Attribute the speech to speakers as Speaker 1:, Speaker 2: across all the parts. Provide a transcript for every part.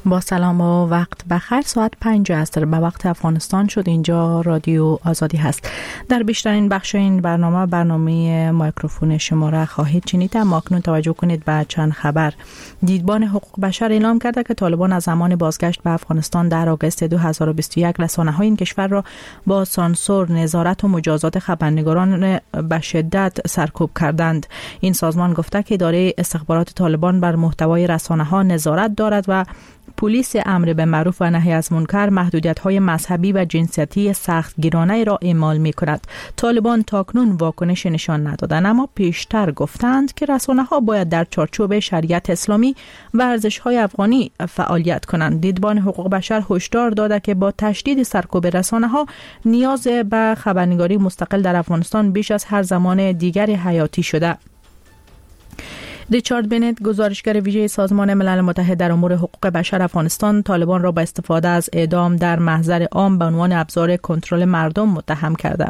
Speaker 1: با سلام و وقت بخیر. ساعت 5 عصر به وقت افغانستان شد. اینجا رادیو آزادی هست. در بیشترین بخش این برنامه مایکروفون شما را خواهید شنید. اما اکنون توجه کنید به چند خبر. دیدبان حقوق بشر اعلام کرده که طالبان از زمان بازگشت به افغانستان در آگوست 2021 رسانه‌های این کشور را با سانسور، نظارت و مجازات خبرنگاران به شدت سرکوب کردند. این سازمان گفته که اداره استخبارات طالبان بر محتوای رسانه‌ها نظارت دارد و پلیس امر به معروف و نهی از منکر محدودیت‌های مذهبی و جنسیتی سختگیرانه را اعمال می‌کند. طالبان تاکنون واکنش نشان ندادند، اما پیشتر گفتند که رسانه‌ها باید در چارچوب شریعت اسلامی و ارزش‌های افغانی فعالیت کنند. دیدبان حقوق بشر هشدار داده که با تشدید سرکوب رسانه‌ها نیاز به خبرنگاری مستقل در افغانستان بیش از هر زمان دیگری حیاتی شده. ریچارد بنت، گزارشگر ویژه سازمان ملل متحد در امور حقوق بشر افغانستان، طالبان را با استفاده از اعدام در محضر عام به عنوان ابزار کنترل مردم متهم کرده.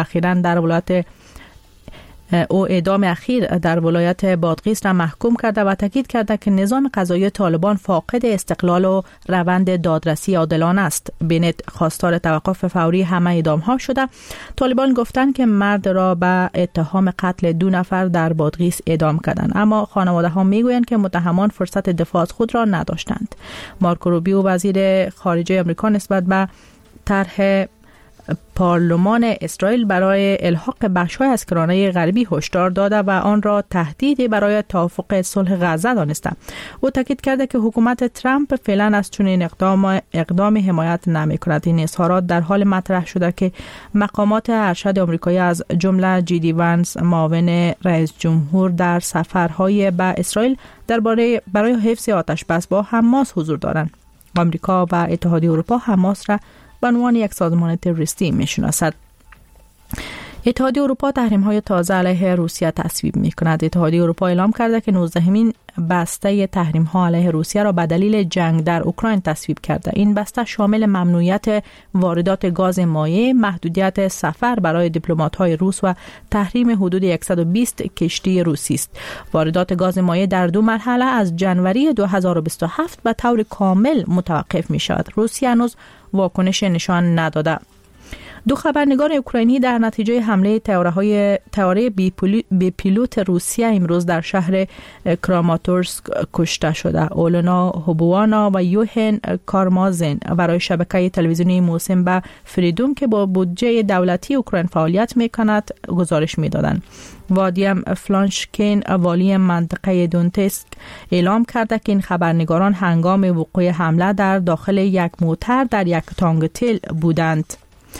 Speaker 1: او اعدام اخیر در ولایت بادغیس را محکوم کرده و تاکید کرده که نظام قضایی طالبان فاقد استقلال و روند دادرسی عادلانه است. بنت خواستار توقف فوری همه اعدام‌ها شده. طالبان گفتند که مرد را به اتهام قتل 2 نفر در بادغیس اعدام کردند، اما خانواده‌ها میگویند که متهمان فرصت دفاع از خود را نداشتند. مارکو روبیو، وزیر خارجه آمریکا، نسبت به طرح پارلمان اسرائیل برای الحاق بخش‌های از کرانه غربی هشدار داده و آن را تهدیدی برای توافق صلح غزه دانسته. او تاکید کرده که حکومت ترامپ فعلا از چنین اقدام حمایت نمی‌کند. این اظهارات در حال مطرح شده که مقامات ارشد آمریکایی از جمله جی دی وانس، معاون رئیس جمهور، در سفرهای به اسرائیل برای حفظ آتش بس با حماس حضور دارند. آمریکا و اتحادیه اروپا حماس را به عنوان یک سازمان تروریستی می‌شناسد. اتحادیه اروپا تحریم‌های تازه علیه روسیه تصویب می‌کند. اتحادیه اروپا اعلام کرده که 19مین بسته تحریم‌ها علیه روسیه را به دلیل جنگ در اوکراین تصویب کرده. این بسته شامل ممنوعیت واردات گاز مایع، محدودیت سفر برای دیپلمات‌های روس و تحریم حدود 120 کشتی روسی است. واردات گاز مایع در 2 مرحله از جنوری 2027 به طور کامل متوقف می‌شود. روسیه هنوز واکنش نشان نداده. 2 خبرنگار اوکراینی در نتیجه حمله طیاره بی پیلوت روسیه امروز در شهر کراماتورسک کشته شده. اولنا هوبوانا و یوهن کارمازن برای شبکه تلویزیونی موسم به فریدوم که با بودجه دولتی اوکراین فعالیت می‌کند گزارش می‌دادند. وادیم فلانشکین، والی منطقه دونتسک، اعلام کرده که این خبرنگاران هنگام وقوع حمله در داخل یک موتر در یک تانگتل بودند.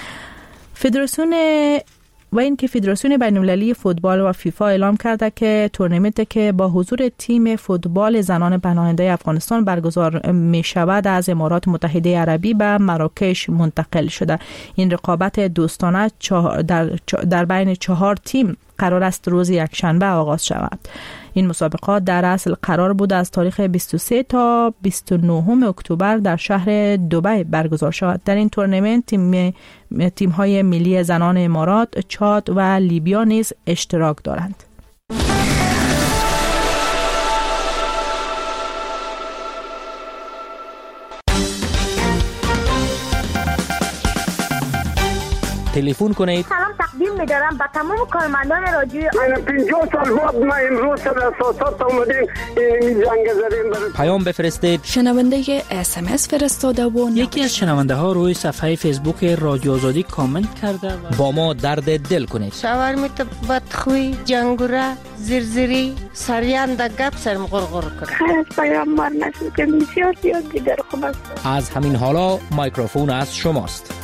Speaker 1: فدراسیون بین‌المللی فوتبال و فیفا اعلام کرده که تورنمنتی که با حضور تیم فوتبال زنان پناهنده افغانستان برگزار می شود از امارات متحده عربی به مراکش منتقل شده. این رقابت دوستانه در بین 4 تیم قرار است روز یکشنبه آغاز شود. این مسابقات در اصل قرار بود از تاریخ 23 تا 29 اکتبر در شهر دبی برگزار شود. در این تورنمنت تیم‌های ملی زنان امارات، چاد و لیبیا نیز اشتراک دارند.
Speaker 2: تلفن کنید.
Speaker 3: سلام تقدیم می‌دارم به تمام کارمندان رادیو.
Speaker 4: 50 سال بعد ما امروز در اساسات اومدیم این جنگ زدیم.
Speaker 2: پیام بفرستید.
Speaker 5: شنونده SMS فرستاده و
Speaker 6: یکی از شنونده ها روی صفحه فیسبوک رادیو آزادی کامنت کرده و
Speaker 2: با ما درد دل کنید.
Speaker 7: شاورمیت بدخوی، جنگوره، زرزری، سریان در گپ سرم غرغر کنه.
Speaker 3: خیر از پیامبر نشد که بسیار زیاد دیگر خوب است.
Speaker 2: از همین حالا مایکروفون از شماست.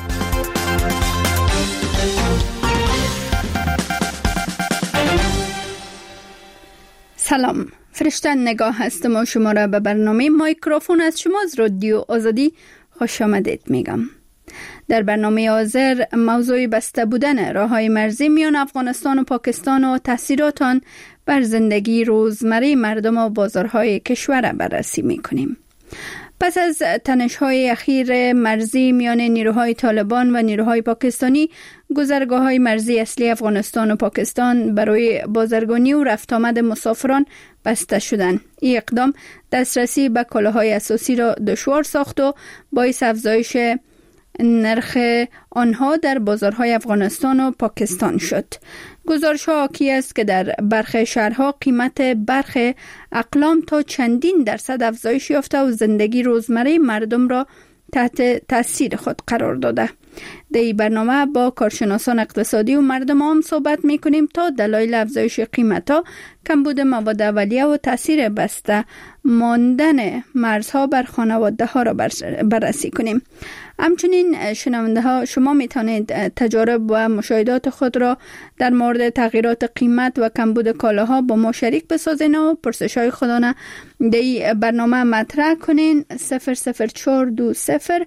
Speaker 8: سلام، فرشته نگاه هستم و شما را به برنامه مایکروفون از شما از رادیو آزادی خوش آمدید میگم. در برنامه حاضر موضوع بسته بودن راههای مرزی میان افغانستان و پاکستان و تاثیرات آن بر زندگی روزمره مردم و بازارهای کشور بررسی میکنیم. پس از تنش‌های اخیر مرزی میان نیروهای طالبان و نیروهای پاکستانی، گذرگاه‌های مرزی اصلی افغانستان و پاکستان برای بازرگانی و رفت آمد مسافران بسته شدند. این اقدام دسترسی به کالاهای اساسی را دشوار ساخت و باعث افزایش نرخ آنها در بازارهای افغانستان و پاکستان شد. گزارش‌ها حاکی است که در برخی شهرها قیمت برخ اقلام تا چندین درصد افزایش یافته و زندگی روزمره مردم را تحت تاثیر خود قرار داده. در این برنامه با کارشناسان اقتصادی و مردم عام صحبت می‌کنیم تا دلایل افزایش قیمت‌ها، کمبود مواد اولیه و تاثیر بسته ماندن مرزها بر خانواده‌ها را بررسی کنیم. همچنین شنونده ها شما می توانید تجارب و مشاهدات خود را در مورد تغییرات قیمت و کمبود کالاها با ما شریک بسازین و پرسش های خودانه در برنامه مطرح کنین. 00420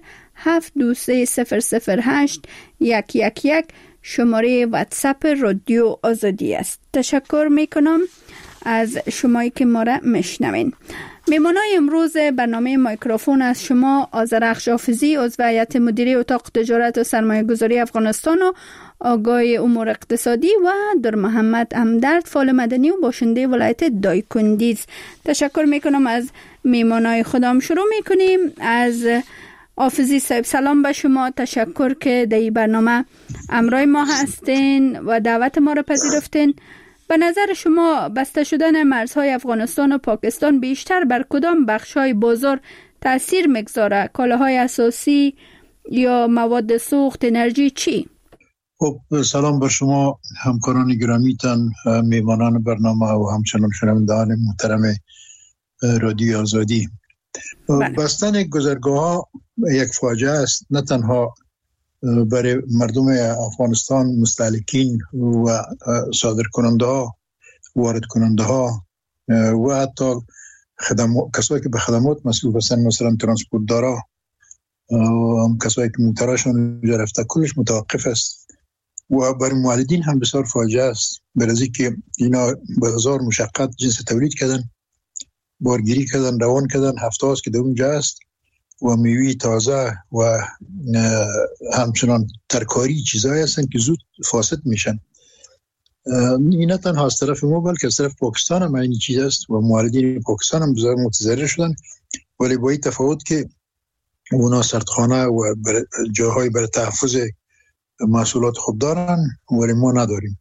Speaker 8: 723 008 شماره واتساپ رادیو آزادی است. تشکر می کنم از شمایی که ما را میشنوین. میمانای امروز برنامه مایکروفون از شما آذرخش حافظی، عضو هیئت مدیره اتاق تجارت و سرمایه گذاری افغانستان و آگاه امور اقتصادی، و در محمد همدرد فعال مدنی و باشنده ولایت دایکندیز. تشکر میکنم از میمانای خودم. شروع میکنیم از حافظی صاحب. سلام به شما، تشکر که در این برنامه همراه ما هستین و دعوت ما را پذیرفتین. به نظر شما بسته شدن مرزهای افغانستان و پاکستان بیشتر بر کدام بخش‌های بازار تأثیر می‌گذاره؟ کالاهای اساسی یا مواد سوخت، انرژی، چی؟
Speaker 9: خب سلام بر شما همکاران گرامیتان، میهمانان برنامه و همچنان شنوندگان محترم رادیو آزادی. بستن گذرگاه‌ها یک فاجعه است، نه تنها برای مردم افغانستان، مستهلکین و صادر کننده ها، وارد کننده ها و حتی کسایی که به خدمات مسئول هستند، مثلا ترانسپورت دارا، کسایی که موترشون رفته، کلش متوقف است و برای مولدین هم بسیار فاجعه است. برای که اینا به هزار مشقت جنس تولید کردن، بارگیری کردن، روان کردن، هفته است که در اونجا است و میوه تازه و همچنان ترکاری چیزایی هستن که زود فاسد میشن. این نه تنها از طرف ما بلکه از طرف پاکستان هم این چیز است و موردین پاکستان هم بسیار متضرر شدن، ولی با این تفاوت که اونا سردخانه و جاهای برای تحفظ محصولات خوب دارن ولی ما نداریم.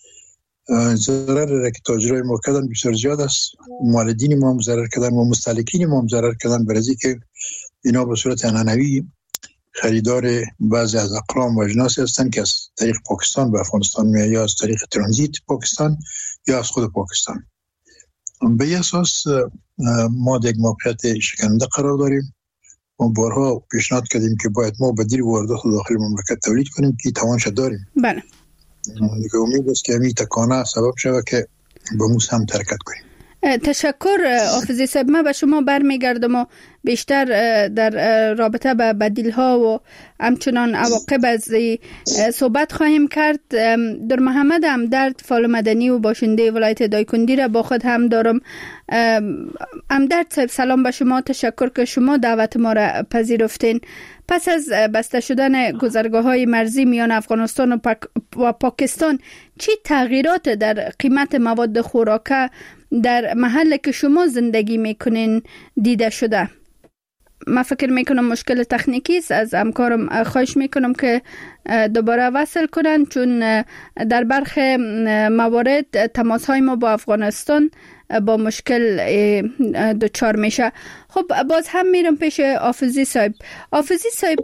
Speaker 9: ضرر که تاجرای ما کردن بسیار زیاد است، موردین ما هم ضرر کردن و مستهلکین ما هم ضرر کردن، برای که اینا به صورت عنعنوی خریدار بعضی از اقلام و اجناس هستند که از طریق پاکستان به افغانستان میاد، یا از طریق ترانزیت پاکستان یا از خود پاکستان. به این اساس ما در یک موقعیت شکننده قرار داریم. ما بارها پیشنهاد کردیم که باید ما بدیل واردات داخل مملکت تولید کنیم که توانش داریم.
Speaker 8: بله.
Speaker 9: دیگه امید است که همین تکانه سبب شود که به موس هم حرکت کنیم.
Speaker 8: تشکر حافظی صاحب. من به شما برمیگردم و بیشتر در رابطه به بدیل‌ها و همچنان عواقب از صحبت خواهیم کرد. در محمد همدرد فعال مدنی و باشنده ولایت دایکندی را با خود هم دارم. همدرد صاحب سلام به شما، تشکر که شما دعوت ما را پذیرفتین. پس از بسته شدن گذرگاه‌های مرزی میان افغانستان و پاکستان، چی تغییرات در قیمت مواد خوراکه در محلی که شما زندگی میکنین دیده شده؟ من فکر میکنم مشکل تکنیکی است. از همکارم خواهش میکنم که دوباره وصل کنن، چون در برخی موارد تماس های ما با افغانستان با مشکل دچار میشه. خب باز هم میرم پیش حافظی صاحب. حافظی صاحب،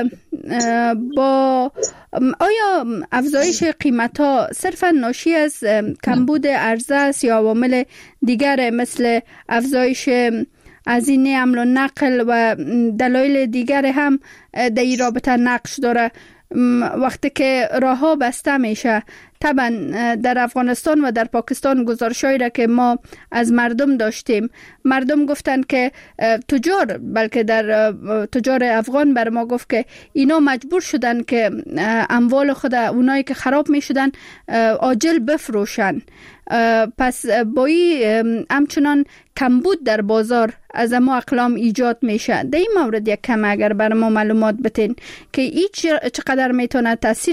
Speaker 8: با آیا افزایش قیمت ها صرفا ناشی از کمبود عرضه است یا عوامل دیگر مثل افزایش هزینه حمل و نقل و دلایل دیگر هم در این رابطه نقش داره؟ وقتی که راه ها بسته میشه، طبعا در افغانستان و در پاکستان گزارشایی را که ما از مردم داشتیم، مردم گفتن که بلکه در تجار افغان بر ما گفت که اینا مجبور شدن که اموال خود اونایی که خراب می شدن عاجل بفروشن. پس با این همچنان کمبود در بازار از ما اقلام ایجاد میشه. در این مورد یک کم اگر بر ما معلومات بتین که چقدر میتونه تاثیر